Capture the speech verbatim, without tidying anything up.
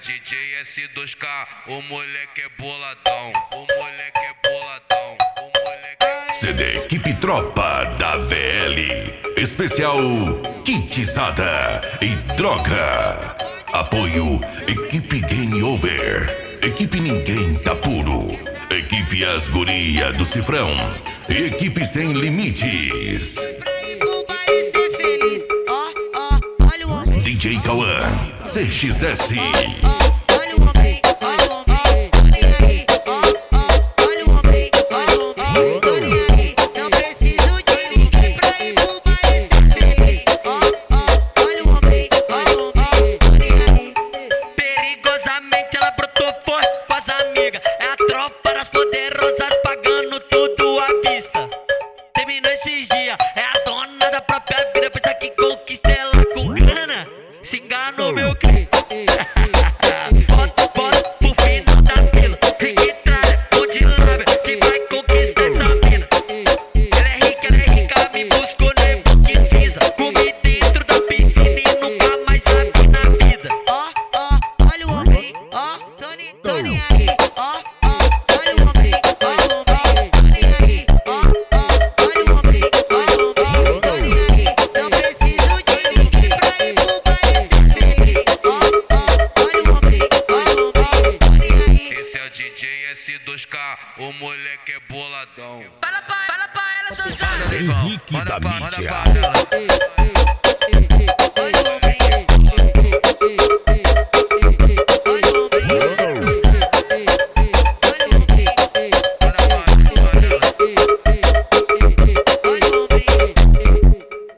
D J S dois K, o moleque é boladão, o moleque é boladão, o moleque é... C D Equipe Tropa da V L, especial Kitizada e Droga. Apoio Equipe Game Over, Equipe Ninguém Tá Puro, Equipe As Guria do Cifrão e Equipe Sem Limites. D J Cauã, C X S. É a dona da própria vida, pensa que conquista ela com grana. Se enganou, meu cliente. Bota, bota.